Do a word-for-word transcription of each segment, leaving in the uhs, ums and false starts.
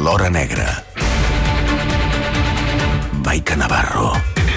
L'Hora Negra. Maica Navarro.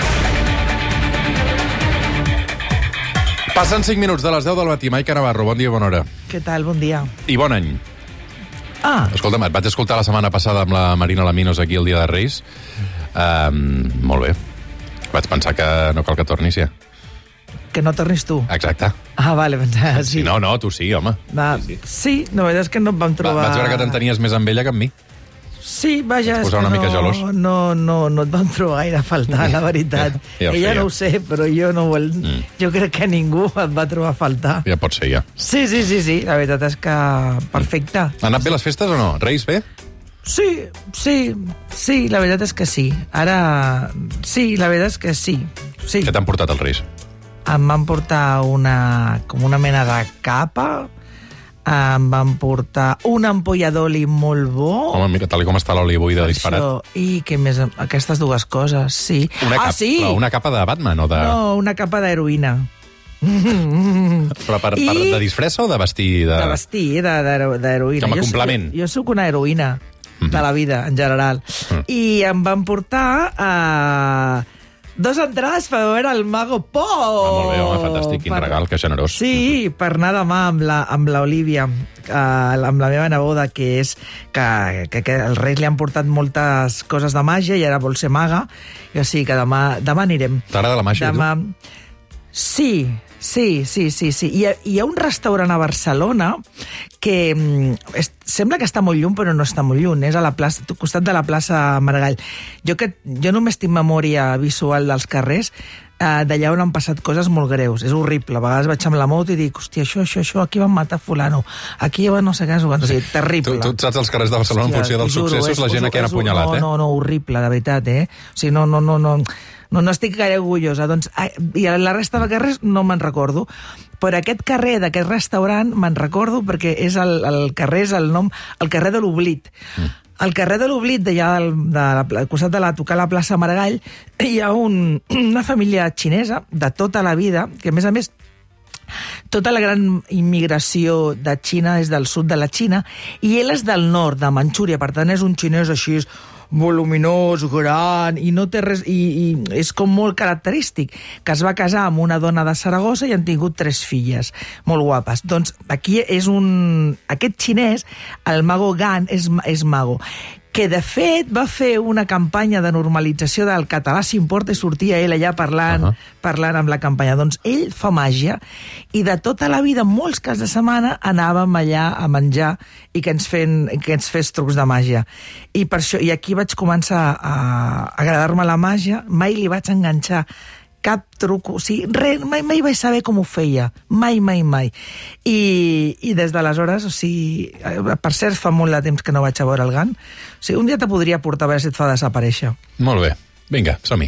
Passen cinc minuts de les deu del matí. Maica Navarro, bon dia i bona hora. Què tal? Bon dia. I bon any. Ah. Escolta'm, et vaig escoltar la setmana passada amb la Marina Laminos aquí el dia de Reis. Um, molt bé. Vaig pensar que no cal que tornis, ja. Que no tornis tu. Exacte. Ah, vale, pensava, sí. Sí, no, no, tu sí, home. Va, sí, sí. sí, la veritat és que no et vam trobar... Va, vaig veure que t'entenies més amb ella que amb mi. Sí, vaja, és que una mica no, gelós. no, no, no et vam trobar gaire a faltar, la veritat. Ja, ja ho Ella sé, ja. no ho sé, però jo no vol... Mm. Jo crec que ningú et va trobar a faltar. Ja pot ser, ja. Sí, sí, sí, sí, la veritat és que perfecte. Han anat bé les festes o no? Reis, bé? Sí, sí, sí, la veritat és que sí. Ara, sí, la veritat és que sí. sí. Què t'han portat els Reis? Em van portar una, com una mena de capa, em van portar un ampolla d'oli molt bo. Home, mira, tal com està l'oli avui de disparat. Això, i què més? Aquestes dues coses, sí. Una ah, cap, sí? Però una capa de Batman o de... No, una capa d'heroïna. Però per, I... per de disfressa o de vestir? De, de vestir, d'heroïna. Com a complement. Jo, jo sóc una heroïna mm-hmm. de la vida, en general. Mm. I em van portar... Uh, Dos entrades per veure el Mago Pop. Ah, molt bé, home, fantàstic, quin per... regal, que generós. Sí, per anar demà amb la, amb l'Olivia, eh, amb la meva neboda, que és que, que, que els Reis li han portat moltes coses de màgia i ara vol ser maga, i o sigui que demà, demà anirem. T'agrada la màgia, demà... tu? Sí, sí, sí, sí, sí. Hi ha, hi ha un restaurant a Barcelona que mm, es, sembla que està molt lluny, però no està molt lluny. És a la plaça, al costat de la plaça Maragall. Jo, que, jo només tinc memòria visual dels carrers, eh, d'allà on han passat coses molt greus. És horrible. A vegades vaig amb la moto i dic, hòstia, això, això, això, aquí van matar fulano. Aquí van no sé què, o sigui, terrible. Tu, tu saps els carrers de Barcelona, hòstia, en funció dels juro, successos, és, la gent aquí han apunyalat, eh? No, no, no, horrible, de veritat, eh? O sigui, no, no, no, no... No, no estic gaire orgullosa. Doncs, i la resta de carrers no me'n recordo. Però aquest carrer d'aquest restaurant me'n recordo perquè és el, el carrer, és el nom, el carrer de l'Oblit. Mm. Al carrer de l'Oblit, d'allà del, de la, al costat de la, tocar la plaça Maragall, hi ha un, una família xinesa de tota la vida, que a més a més tota la gran immigració de Xina és del sud de la Xina, i ell és del nord, de Manxúria, per tant és un xinès així voluminós, gran, i no té res, i, i és com molt característic, que es va casar amb una dona de Saragossa i han tingut tres filles, molt guapes. Doncs aquí és un... Aquest xinès, el Mago Gan, és, és mago, que de fet va fer una campanya de normalització del català s'importa i sortia ell allà parlant, uh-huh. parlant amb la campanya. Doncs ell fa màgia i de tota la vida, molts caps de setmana, anàvem allà a menjar i que ens, fen, que ens fes trucs de màgia. I per això, i aquí vaig començar a, a agradar-me la màgia, mai li vaig enganxar cap truc, o sigui, res, mai, mai vaig saber com ho feia, mai, mai, mai. I, i des d'aleshores, o sigui, per cert, fa molt de temps que no vaig a veure el Gan, o sigui, un dia te podria portar a veure si et fa desaparèixer. Molt bé, vinga, som-hi.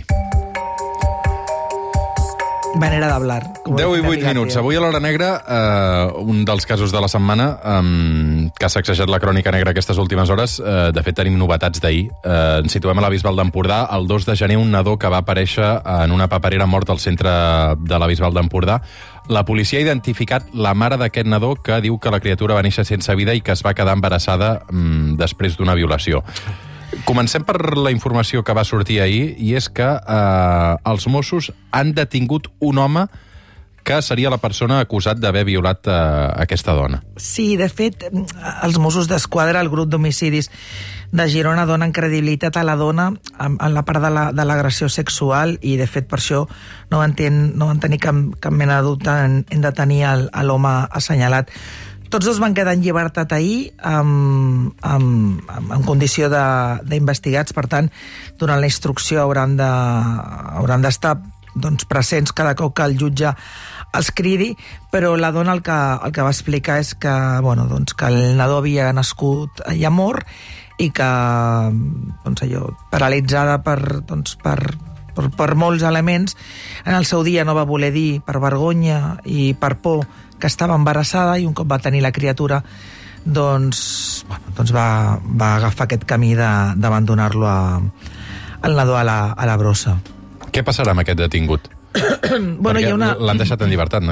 Manera d'hablar. deu i vuit minuts. Avui a l'Hora Negra, eh, un dels casos de la setmana eh, que ha sacsejat la crònica negra aquestes últimes hores. Eh, de fet, tenim novetats d'ahir. Eh, ens situem a la Bisbal d'Empordà. El dos de gener, un nadó que va aparèixer en una paperera mort al centre de la Bisbal d'Empordà. La policia ha identificat la mare d'aquest nadó, que diu que la criatura va néixer sense vida i que es va quedar embarassada mm, després d'una violació. Comencem per la informació que va sortir ahir, i és que eh, els Mossos han detingut un home que seria la persona acusat d'haver violat eh, aquesta dona. Sí, de fet, els Mossos d'Esquadra, el grup d'homicidis de Girona, donen credibilitat a la dona en, en la part de la, de l'agressió sexual, i de fet per això no van, ten, no van tenir cap, cap mena de dubte en, en detenir l'home assenyalat. Tots dos van quedar en llibertat ahir amb, amb, amb, amb condició d'investigats, per tant, durant la instrucció hauran de, hauran d'estar doncs, presents cada cop que el jutge els cridi, però la dona el que, el que va explicar és que, bueno, doncs, que el nadó havia nascut ja mort i que, doncs, allò, paralitzada per, doncs, per, per, per molts elements, en el seu dia no va voler dir per vergonya i per por que estava embarassada, i un cop va tenir la criatura doncs, bueno, doncs va, va agafar aquest camí d'abandonar-lo al nadó a la, a la brossa. Què passarà amb aquest detingut? Bueno, Perquè una... l'han deixat en llibertat, no, ja?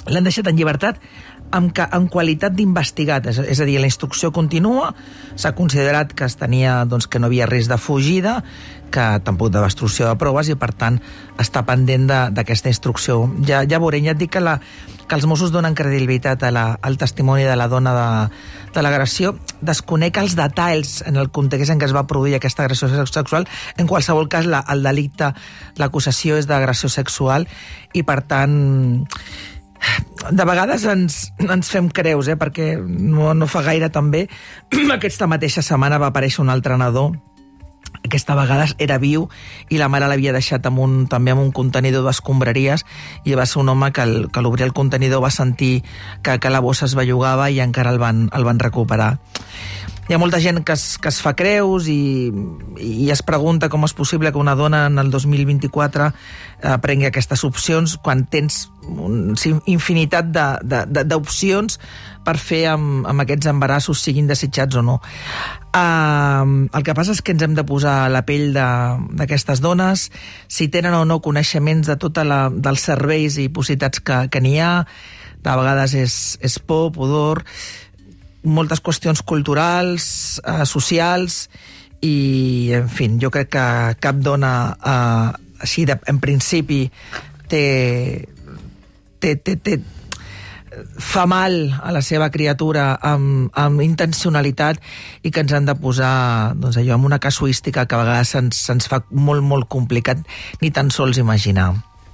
l'han deixat en llibertat amb, amb qualitat d'investigat, és, és a dir, la instrucció continua, s'ha considerat que es tenia, doncs, que no havia risc de fugida, que tampoc de destrucció de proves, i per tant està pendent d'aquesta instrucció. Ja, ja veurem, ja et dic que, la, que els Mossos donen credibilitat a la, al testimoni de la dona de, de l'agressió. Desconec els detalls en el context en què es va produir aquesta agressió sexual. En qualsevol cas, la, el delicte, l'acusació és d'agressió sexual, i per tant de vegades ens, ens fem creus, eh? Perquè no, no fa gaire també aquesta mateixa setmana va aparèixer un altre nadó. Aquesta vegada era viu i la mare l'havia deixat amb un, també amb un contenidor d'escombraries, i va ser un home que, el, que a l'obrir el contenidor va sentir que, que la bossa es bellugava i encara el van, el van recuperar. Hi ha molta gent que es, que es fa creus i, i es pregunta com és possible que una dona en el dos mil vint-i-quatre eh, prengui aquestes opcions quan tens un, infinitat d'opcions per fer amb, amb aquests embarassos, siguin desitjats o no. Uh, el que passa és que ens hem de posar a la pell d'aquestes dones, si tenen o no coneixements de tota la, dels serveis i possibilitats que, que n'hi ha. De vegades és, és por, pudor, moltes qüestions culturals, eh, socials, i, en fi, jo crec que cap dona, eh, així, de, en principi, té, té, té, té, fa mal a la seva criatura amb, amb intencionalitat, i que ens han de posar, doncs, allò, amb una casuística que a vegades se'ns, se'ns fa molt, molt complicat ni tan sols imaginar.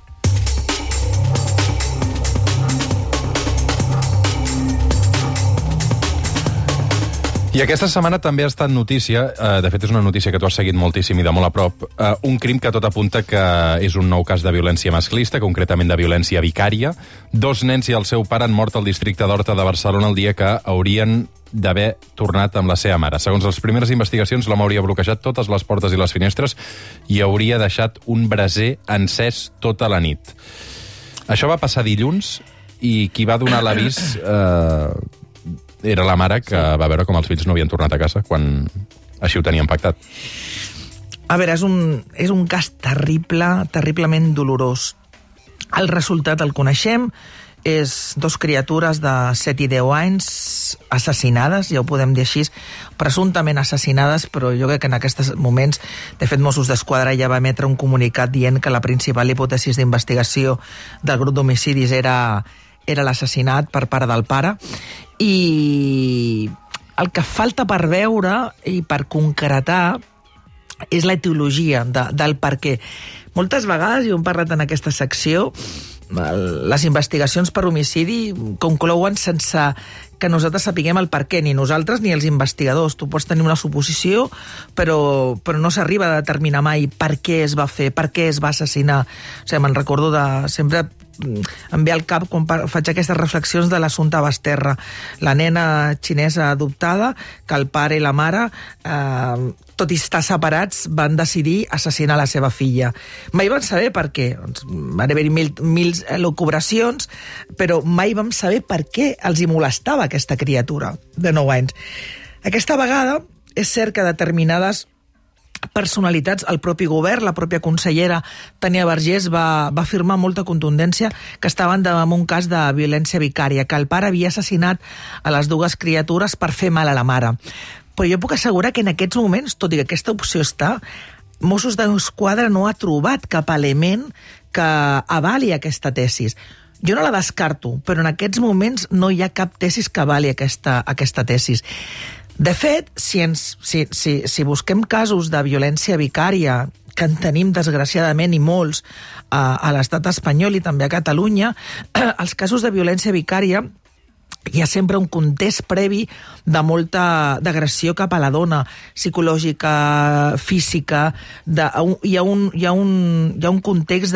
I aquesta setmana també ha estat notícia, eh, de fet és una notícia que tu has seguit moltíssim i de molt a prop, eh, un crim que tot apunta que és un nou cas de violència masclista, concretament de violència vicària. Dos nens i el seu pare han mort al districte d'Horta de Barcelona el dia que haurien d'haver tornat amb la seva mare. Segons les primeres investigacions, l'home hauria bloquejat totes les portes i les finestres i hauria deixat un braser encès tota la nit. Això va passar dilluns, i qui va donar l'avís Eh, era la mare, que va veure com els fills no havien tornat a casa quan així ho tenien pactat. A veure, és un, és un cas terrible, terriblement dolorós. El resultat el coneixem, és dos criatures de set i deu anys assassinades, ja ho podem dir així, presumptament assassinades, però jo crec que en aquests moments, de fet, Mossos d'Esquadra ja va emetre un comunicat dient que la principal hipòtesi d'investigació del grup d'homicidis era, era l'assassinat per part del pare. I el que falta per veure i per concretar és la etiologia de, del per què. Moltes vegades, i ho hem parlat en aquesta secció, les investigacions per homicidi conclouen sense que nosaltres sapiguem el per què, ni nosaltres ni els investigadors. Tu pots tenir una suposició, però, però no s'arriba a determinar mai per què es va fer, per què es va assassinar. O sigui, me'n recordo de... Sempre em ve al cap quan faig aquestes reflexions de l'assumpte Basterra, la nena xinesa adoptada, que el pare i la mare, eh, tot i estar separats, van decidir assassinar la seva filla. Mai vam saber per què. Van haver-hi mil, mil elucubracions, però mai vam saber per què els hi molestava aquesta criatura de nou anys. Aquesta vegada és cert que determinades personalitats, el propi govern, la pròpia consellera Tania Vergés va, va afirmar amb molta contundència que estaven davant un cas de violència vicària, que el pare havia assassinat a les dues criatures per fer mal a la mare. Però jo puc assegurar que en aquests moments, tot i que aquesta opció està, Mossos d'Esquadra no ha trobat cap element que avali aquesta tesis. Jo no la descarto, però en aquests moments no hi ha cap tesis que avali aquesta, aquesta tesis. De fet, si, ens, si, si, si busquem casos de violència vicària, que en tenim desgraciadament i molts a, a l'estat espanyol i també a Catalunya, els casos de violència vicària hi ha sempre un context previ de molta d'agressió cap a la dona, psicològica, física, de, hi, ha un, hi, ha un, hi ha un context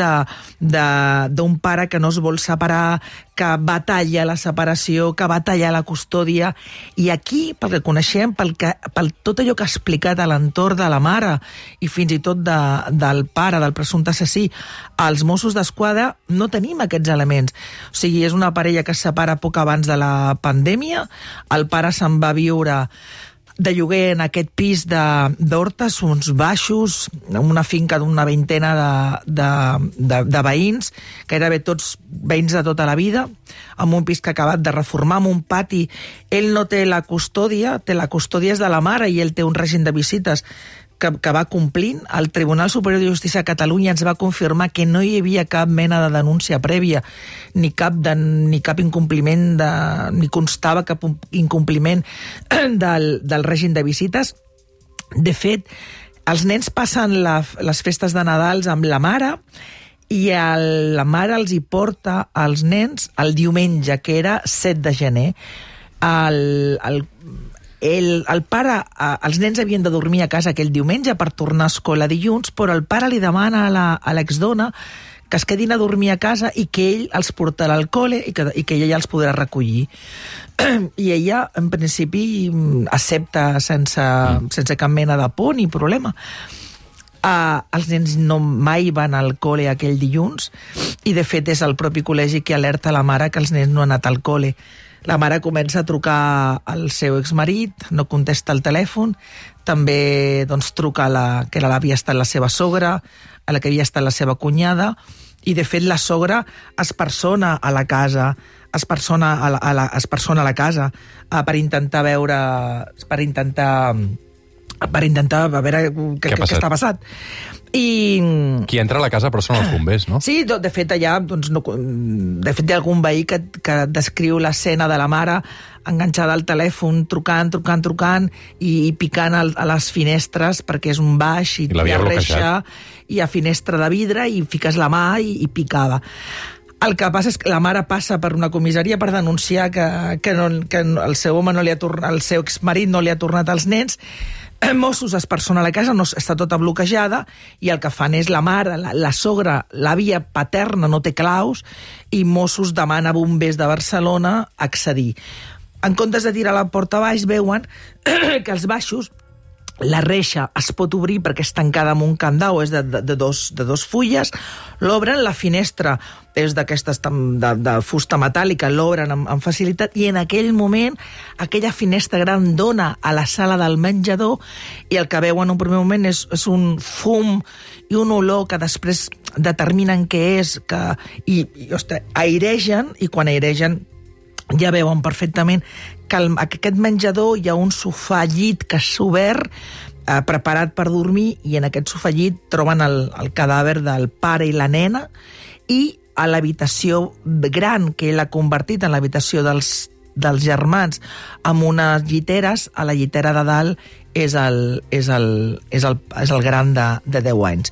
d'un pare que no es vol separar, que batalla la separació, que batalla la custòdia, i aquí, pel que coneixem, pel, que, pel tot allò que ha explicat a l'entorn de la mare i fins i tot de, del pare, del presumpte assassí, als Mossos d'Esquadra no tenim aquests elements. O sigui, és una parella que es separa poc abans de la pandèmia, el pare se'n va viure de lloguer en aquest pis d'Hortes, uns baixos, una finca d'una vintena de, de, de, de veïns, gairebé tots veïns de tota la vida, amb un pis que ha acabat de reformar, amb un pati. Ell no té la custòdia, té la custòdia és de la mare, i ell té un règim de visites que, que va complint. El Tribunal Superior de Justícia de Catalunya ens va confirmar que no hi havia cap mena de denúncia prèvia, ni cap, de, ni cap incompliment, de, ni constava cap incompliment del, del règim de visites. De fet, els nens passen la, les festes de Nadals amb la mare, i el, la mare els hi porta als nens el diumenge, que era set de gener. El, el El, el pare, els nens havien de dormir a casa aquell diumenge per tornar a escola dilluns, però el pare li demana a l'exdona que es quedin a dormir a casa i que ell els portarà al col·le i que, i que ella els podrà recollir. I ella, en principi, accepta sense, sense cap mena de por ni problema. Uh, els nens no mai van al col·le aquell dilluns, i de fet és el propi col·legi que alerta la mare que els nens no han anat al col·le. La mare comença a trucar al seu exmarit, no contesta el telèfon, també doncs, truca a la, que la havia estat la seva sogra, a la que havia estat la seva cunyada, i de fet la sogra es persona a la casa, es persona a la, a la, es persona a la casa uh, per intentar veure, per intentar, per intentar veure què, què, què està passat. I... Qui entra a la casa però són els bombers, no? Sí, de fet allà doncs, no, de fet hi ha algun veí que, que descriu l'escena de la mare enganxada al telèfon, trucant, trucant, trucant i, i picant al, a les finestres perquè és un baix i, I l'havia bloquejat. I a finestra de vidre i fiques la mà i, i picava. El que passa és que la mare passa per una comissaria per denunciar que, que, no, que el seu home no li ha tornat, el seu exmarit no li ha tornat als nens. Mossos es persona a la casa, no, està tota bloquejada, i el que fan és la mare, la, la sogra, l'àvia paterna no té claus, i Mossos demana a bombers de Barcelona accedir. En comptes de tirar la porta baix, veuen que els baixos, la reixa es pot obrir perquè és tancada amb un candau, és de, de, de, dos, de dos fulles, l'obren, la finestra és d'aquestes de, de fusta metàl·lica, l'obren amb, amb facilitat, i en aquell moment aquella finestra gran dona a la sala del menjador, i el que veuen en un primer moment és, és un fum i un olor que després determinen què és, que, i, i ostres, airegen, i quan airegen ja veuen perfectament que al, aquest menjador hi ha un sofà llit que s'ha obert, eh, preparat per dormir, i en aquest sofà llit troben el, el cadàver del pare i la nena, i a l'habitació gran que ell ha convertit en l'habitació dels, dels germans amb unes lliteres, a la llitera de dalt és el, és el, és el, és el gran de, de deu anys.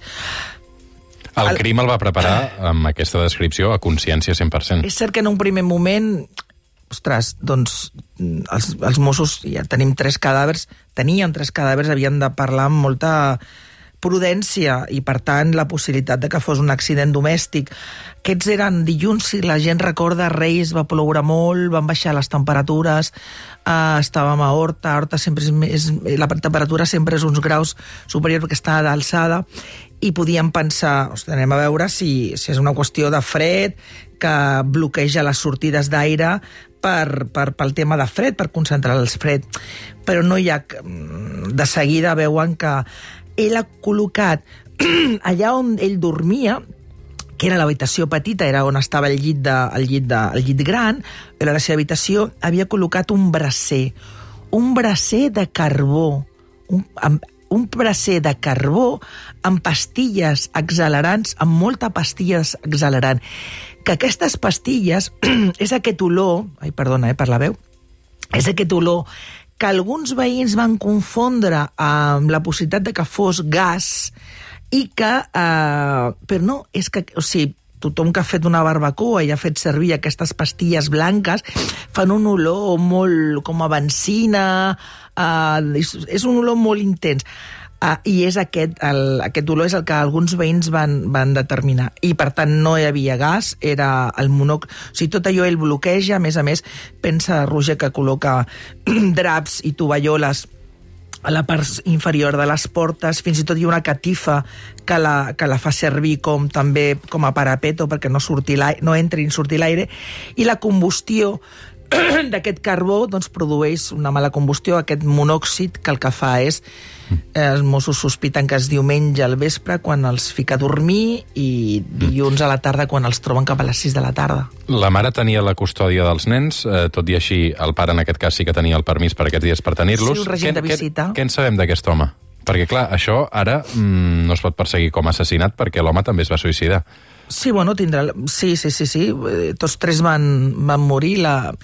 El crim el va preparar amb aquesta descripció a consciència cent per cent. És cert que en un primer moment, ostres, doncs els, els Mossos, ja tenim tres cadàvers, tenien tres cadàvers, havien de parlar amb molta prudència, i per tant la possibilitat de que fos un accident domèstic. Aquests eren dilluns, si la gent recorda, Reis, va ploure molt, van baixar les temperatures, eh, estàvem a Horta, a Horta sempre és, és, la temperatura sempre és uns graus superior perquè està d'alçada, i podíem pensar, ostres, anem a veure si, si és una qüestió de fred, que bloqueja les sortides d'aire per, per, pel tema de fred, per concentrar el fred. Però no hi ha... De seguida veuen que ell ha col·locat allà on ell dormia, que era l'habitació petita, era on estava el llit, de, el llit, de, el llit gran, era la seva habitació, havia col·locat un bracer, un bracer de carbó, un, amb, un bracer de carbó amb pastilles accelerants, amb molta pastilles accelerant, que aquestes pastilles és aquest olor, ai, perdona, eh, per la veu, és aquest olor que alguns veïns van confondre amb la possibilitat de que fos gas, i que, eh, però no, és que, o sigui, tothom que ha fet una barbacoa i ha fet servir aquestes pastilles blanques fan un olor molt com a benzina, eh, és, és un olor molt intens. Uh, I és aquest, el, aquest olor és el que alguns veïns van, van determinar. I, per tant, no hi havia gas, era el monoc... O sigui, tot allò ell bloqueja, a més a més, pensa Roger que col·loca draps i tovalloles a la part inferior de les portes, fins i tot hi ha una catifa que la, que la fa servir com també com a parapeto perquè no, surti no entri ni surti l'aire, i la combustió d'aquest carbó doncs, produeix una mala combustió, aquest monòxid, que el que fa és... Eh, els Mossos sospiten que és diumenge al vespre quan els fica a dormir i dilluns a la tarda quan els troben cap a les sis de la tarda. La mare tenia la custòdia dels nens, eh, tot i així el pare en aquest cas sí que tenia el permís per aquests dies per tenir-los. Sí, un regent de visita. Què, què en sabem d'aquest home? Perquè, clar, això ara mm, no es pot perseguir com a assassinat perquè l'home també es va suïcidar. Sí, bueno, tindrà... Sí, sí, sí, sí. Tots tres van, van morir. La...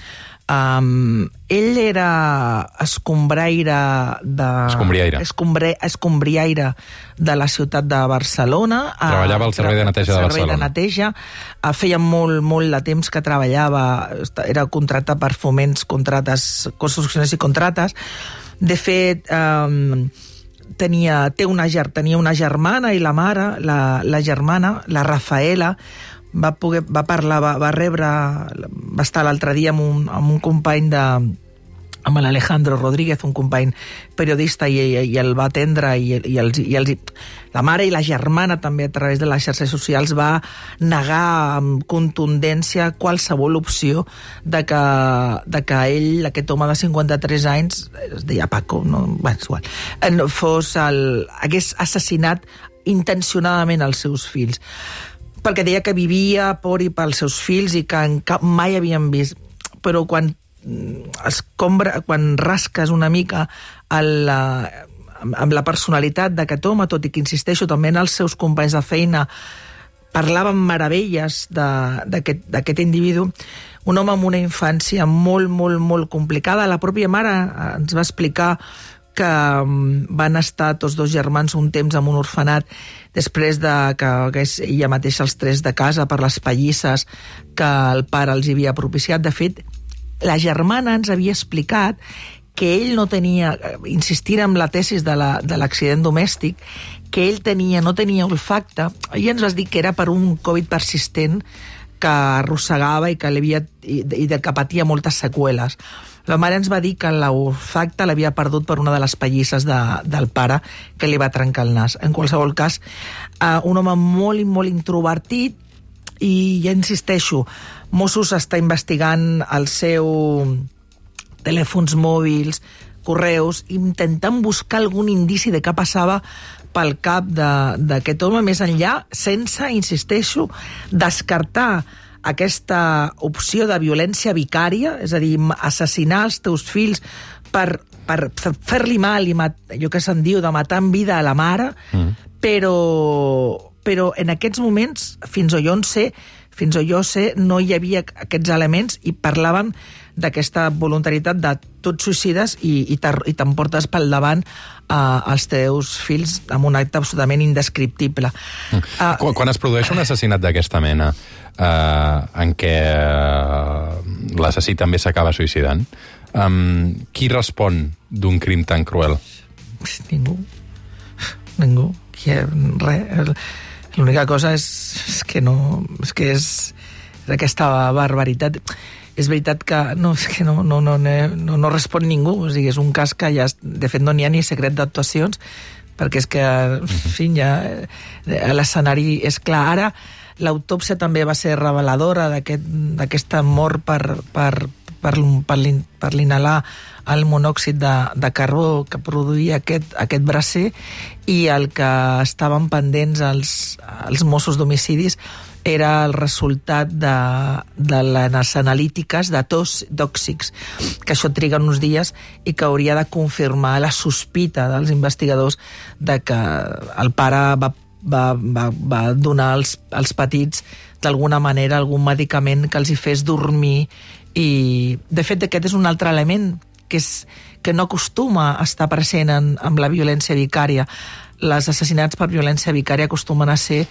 Um, ell era escombraire de... Escombriaire. Escombre... Escombriaire de la ciutat de Barcelona. Treballava al servei de neteja de Barcelona. Servei de neteja. Uh, feia molt, molt de temps que treballava, era contractat per foments, contrates, construccions i contrates. De fet... Um, tenia, té una, tenia una germana i la mare, la, la germana, la Rafaela, va, poder, va parlar, va, va rebre, va estar l'altre dia amb un, amb un company de... amb l'Alejandro Rodríguez, un company periodista, i, i, i el va atendre, i, i, els, i els, la mare i la germana també a través de les xarxes socials va negar amb contundència qualsevol opció de que, de que ell, aquest home de cinquanta-tres anys, es deia Paco, no, bé, és igual, fos el, hagués assassinat intencionadament els seus fills, perquè deia que vivia por i pels seus fills i que en cap, mai havien vist, però quan escombra, quan rasques una mica el, amb la personalitat d'aquest home, tot i que insisteixo també en els seus companys de feina, parlaven meravelles d'aquest individu, un home amb una infància molt, molt, molt complicada. La pròpia mare ens va explicar que van estar tots dos germans un temps en un orfenat després de que, que és ella mateixa els tres de casa per les pallisses que el pare els havia propiciat. De fet, la germana ens havia explicat que ell no tenia, insistir en la tesis de l'accident domèstic, que ell tenia, no tenia olfacte, i ens vas dir que era per un Covid persistent que arrossegava i que, havia, i, i de que patia moltes seqüeles. La mare ens va dir que l'olfacte l'havia perdut per una de les pallisses de, del pare que li va trencar el nas. En qualsevol cas, eh, un home molt i molt introvertit, i ja insisteixo, Mossos està investigant el seu telèfons mòbils, correus, intentant buscar algun indici de què passava pel cap d'aquest home més enllà, sense, insisteixo, descartar aquesta opció de violència vicària, és a dir, assassinar els teus fills per, per fer-li mal, i mat, allò que se'n diu de matar en vida a la mare, mm. però, però en aquests moments, fins on jo en sé, fins on jo sé, no hi havia aquests elements i parlaven d'aquesta voluntarietat de tots suïcides i, i t'emportes pel davant uh, els teus fills amb un acte absolutament indescriptible. Mm. Uh, quan, quan es produeix un assassinat d'aquesta mena, uh, en què uh, l'assassí també s'acaba suïcidant, um, qui respon d'un crim tan cruel? Ningú. Ningú. Res. L'única cosa és, és que no... És que és, és aquesta barbaritat. És veritat que no, és que no, no, no, no, no respon ningú. O sigui, és un cas que ja... De fet, no n'hi ha ni secret d'actuacions, perquè és que, en fi, ja... L'escenari és clar. Ara, l'autòpsia també va ser reveladora d'aquesta aquest, mort per, per, per, per, per l'inhalar el monòxid de, de carbó que produïa aquest, aquest bracer, i el que estaven pendents els, els Mossos d'homicidis era el resultat de, de les analítiques de tos tòxics, que això triga uns dies i que hauria de confirmar la sospita dels investigadors de que el pare va, va, va, va donar als, als petits d'alguna manera algun medicament que els hi fes dormir. I, de fet, aquest és un altre element que, és, que no acostuma a estar present en, en la violència vicària. Les assassinats per violència vicària acostumen a ser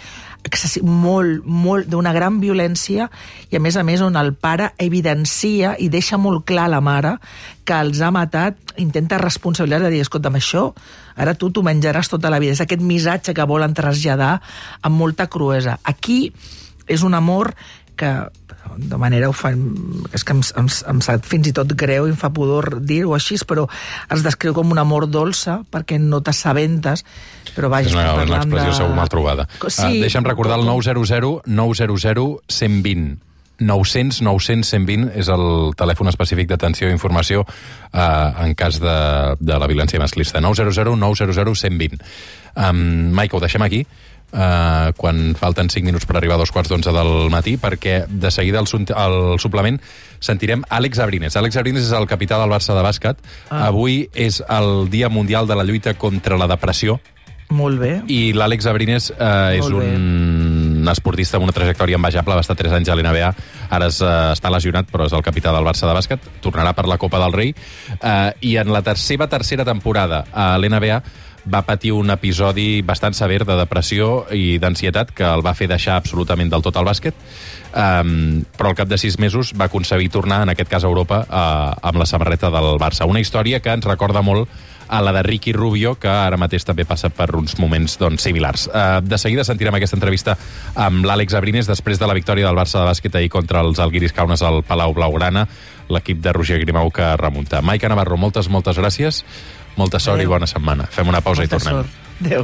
molt, molt, d'una gran violència, i a més a més on el pare evidencia i deixa molt clar a la mare que els ha matat, intenta responsabilitzar, de dir, escolta'm, això, ara tu t'ho menjaràs tota la vida. És aquest missatge que volen traslladar amb molta cruesa. Aquí és un amor que de manera ho fan, és que em, em, em sap fins i tot greu i em fa pudor dir-ho així, però es descriu com un amor dolça perquè no t'assabentes, però vaja, és una, una expressió de... segur mal trobada. Sí, uh, deixa'm recordar el nou zero zero nou zero zero cent vint. nou-cents nou-cents cent vint és el telèfon específic d'atenció i informació eh, en cas de, de la violència masclista. nou zero zero nou zero zero cent vint. Um, Maica, ho deixem aquí, uh, quan falten cinc minuts per arribar a dos quarts d'onze del matí, perquè de seguida al, al suplement sentirem Àlex Abrines. Àlex Abrines és el capità del Barça de bàsquet. Ah. Avui és el Dia Mundial de la Lluita contra la Depressió. Molt bé. I l'Àlex Abrines eh, és un esportista amb una trajectòria envejable, va estar tres anys a l'N B A, ara es, eh, està lesionat, però és el capità del Barça de bàsquet, tornarà per la Copa del Rei, eh, i en la seva tercera temporada a l'N B A va patir un episodi bastant sever de depressió i d'ansietat que el va fer deixar absolutament del tot el bàsquet, um, però al cap de sis mesos va aconseguir tornar, en aquest cas a Europa, uh, amb la samarreta del Barça. Una història que ens recorda molt a la de Ricky Rubio, que ara mateix també passa per uns moments doncs, similars. Uh, de seguida sentirem aquesta entrevista amb l'Àlex Abrines després de la victòria del Barça de bàsquet ahir contra els Algiris Kaunas al Palau Blaugrana, l'equip de Roger Grimau que remunta. Maica Navarro, moltes, moltes gràcies. Molta sort. Adeu. I bona setmana. Fem una pausa. Molta i tornem. Sort. Adéu.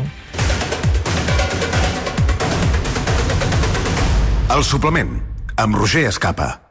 El suplement, amb Roger Escapa.